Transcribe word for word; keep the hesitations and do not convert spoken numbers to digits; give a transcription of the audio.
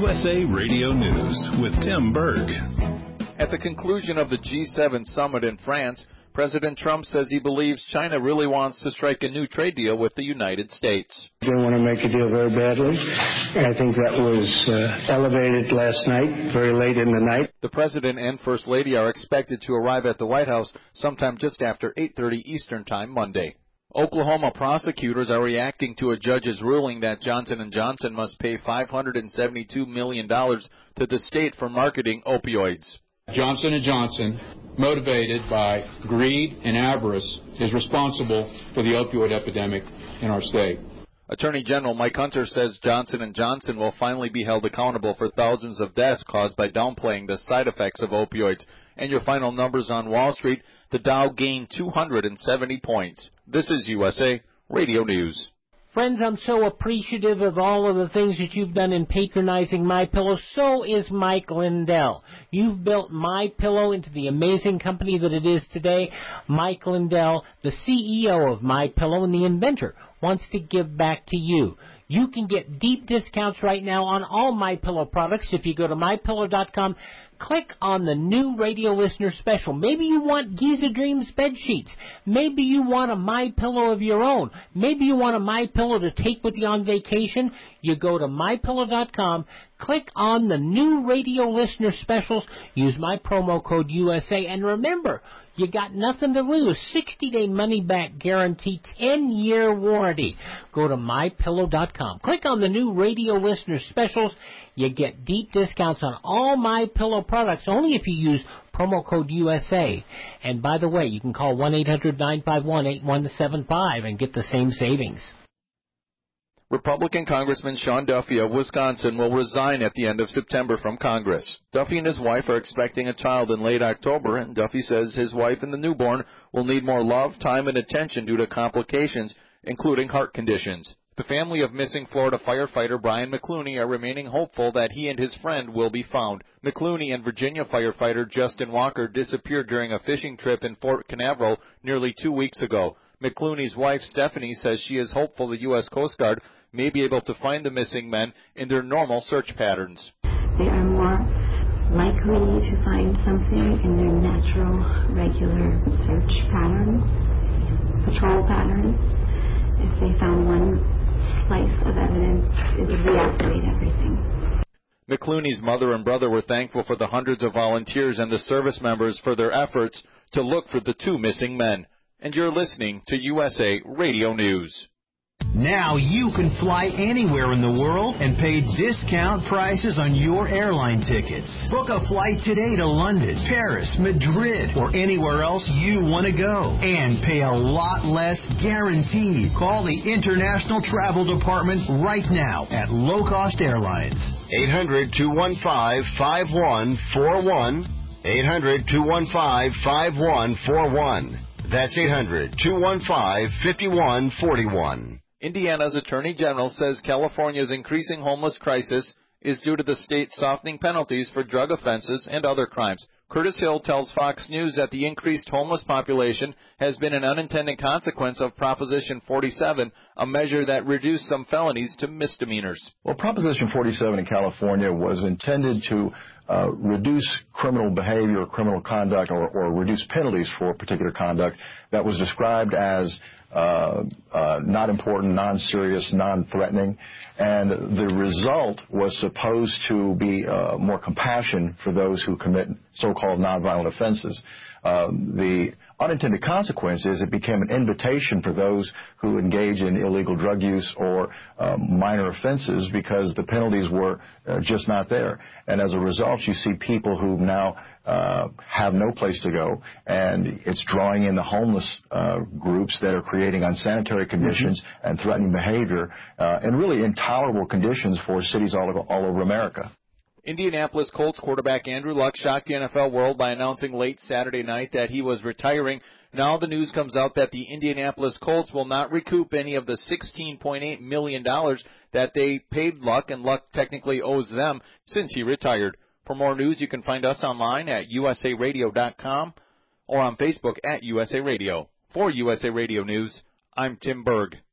U S A Radio News with Tim Berg. At the conclusion of the G seven summit in France, President Trump says he believes China really wants to strike a new trade deal with the United States. They want to make a deal very badly. I think that was uh, elevated last night, very late in the night. The President and First Lady are expected to arrive at the White House sometime just after eight thirty Eastern Time Monday. Oklahoma prosecutors are reacting to a judge's ruling that Johnson and Johnson must pay five hundred seventy-two million dollars to the state for marketing opioids. Johnson and Johnson, motivated by greed and avarice, is responsible for the opioid epidemic in our state. Attorney General Mike Hunter says Johnson and Johnson will finally be held accountable for thousands of deaths caused by downplaying the side effects of opioids. And your final numbers on Wall Street, the Dow gained two hundred seventy points. This is U S A Radio News. Friends, I'm so appreciative of all of the things that you've done in patronizing MyPillow. So is Mike Lindell. You've built MyPillow into the amazing company that it is today. Mike Lindell, the C E O of MyPillow and the inventor, wants to give back to you. You can get deep discounts right now on all MyPillow products if you go to my pillow dot com. Click on the new radio listener special. Maybe you want Giza Dreams bed sheets. Maybe you want a MyPillow of your own. Maybe you want a MyPillow to take with you on vacation. You go to my pillow dot com, click on the new radio listener specials, use my promo code U S A, and remember, you got nothing to lose. sixty-day money-back guarantee, ten-year warranty. Go to my pillow dot com. Click on the new radio listener specials. You get deep discounts on all MyPillow products only if you use promo code U S A. And by the way, you can call one eight hundred nine five one eight one seven five and get the same savings. Republican Congressman Sean Duffy of Wisconsin will resign at the end of September from Congress. Duffy and his wife are expecting a child in late October, and Duffy says his wife and the newborn will need more love, time, and attention due to complications, including heart conditions. The family of missing Florida firefighter Brian McClooney are remaining hopeful that he and his friend will be found. McClooney and Virginia firefighter Justin Walker disappeared during a fishing trip in Fort Canaveral nearly two weeks ago. McClooney's wife, Stephanie, says she is hopeful the U S Coast Guard may be able to find the missing men in their normal search patterns. They are more likely to find something in their natural, regular search patterns, patrol patterns. If they found one slice of evidence, it would reactivate everything. McClooney's mother and brother were thankful for the hundreds of volunteers and the service members for their efforts to look for the two missing men. And you're listening to U S A Radio News. Now you can fly anywhere in the world and pay discount prices on your airline tickets. Book a flight today to London, Paris, Madrid, or anywhere else you want to go. And pay a lot less guaranteed. Call the International Travel Department right now at Low Cost Airlines. eight hundred, two one five, five one four one. eight hundred, two one five, five one four one. That's eight hundred, two one five, five one four one. Indiana's Attorney General says California's increasing homeless crisis is due to the state's softening penalties for drug offenses and other crimes. Curtis Hill tells Fox News that the increased homeless population has been an unintended consequence of Proposition forty-seven, a measure that reduced some felonies to misdemeanors. Well, Proposition forty-seven in California was intended to uh, reduce criminal behavior, criminal conduct, or, or reduce penalties for particular conduct that was described as Uh, uh, not important, non-serious, non-threatening, and the result was supposed to be uh, more compassion for those who commit so-called nonviolent offenses. Uh, the unintended consequence is it became an invitation for those who engage in illegal drug use or uh, minor offenses because the penalties were uh, just not there. And as a result, you see people who now uh, have no place to go, and it's drawing in the homeless uh, groups that are creating unsanitary conditions mm-hmm. and threatening behavior uh, and really intolerable conditions for cities all over, all over America. Indianapolis Colts quarterback Andrew Luck shocked the N F L world by announcing late Saturday night that he was retiring. Now the news comes out that the Indianapolis Colts will not recoup any of the sixteen point eight million dollars that they paid Luck, and Luck technically owes them since he retired. For more news, you can find us online at U S A radio dot com or on Facebook at U S A Radio. For U S A Radio News, I'm Tim Berg.